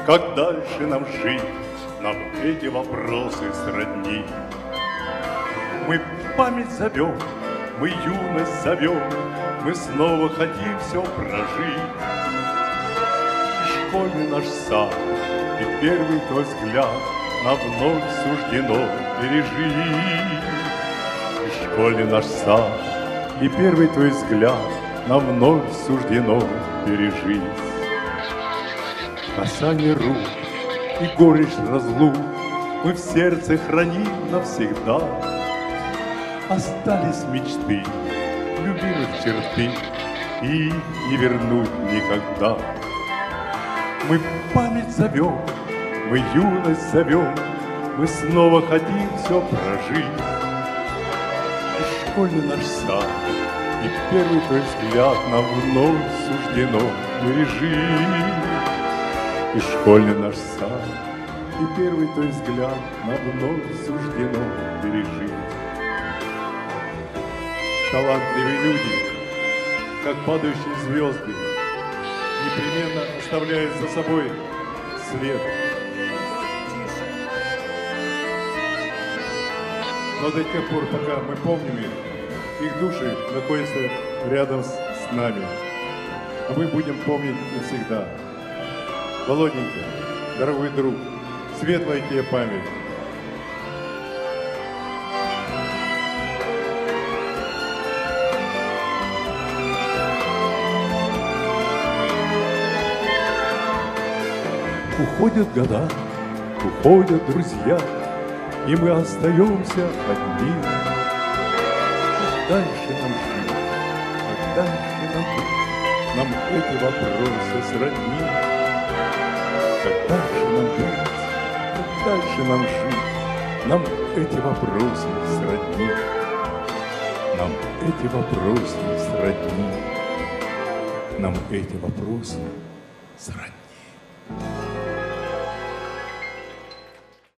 Как дальше нам жить, нам эти вопросы сродни. Мы память зовем, мы юность зовем, мы снова хотим все прожить. И школьный наш сад, и первый твой взгляд нам вновь суждено пережить. И школьный наш сад, и первый твой взгляд нам вновь суждено пережить. Касание рук и горечь разлук мы в сердце храним навсегда. Остались мечты, любимых черты, и не вернуть никогда. Мы память зовем, мы юность зовем, мы снова хотим все прожить. И школьный наш сад, и первый твой взгляд нам вновь суждено пережить. И школьный наш сад, и первый твой взгляд нам вновь суждено пережить. Талантливые люди, как падающие звезды, непременно оставляют за собой след. Но до тех пор, пока мы помним их души находятся рядом с нами. А мы будем помнить навсегда. Володенька, дорогой друг, светлая тебе память. Уходят года, уходят друзья, и мы остаемся одни. Как дальше нам жить, как дальше нам жить, нам эти вопросы сродни. Как дальше нам жить, как дальше нам жить, нам эти вопросы сродни. Нам эти вопросы сродни. Нам эти вопросы сродни.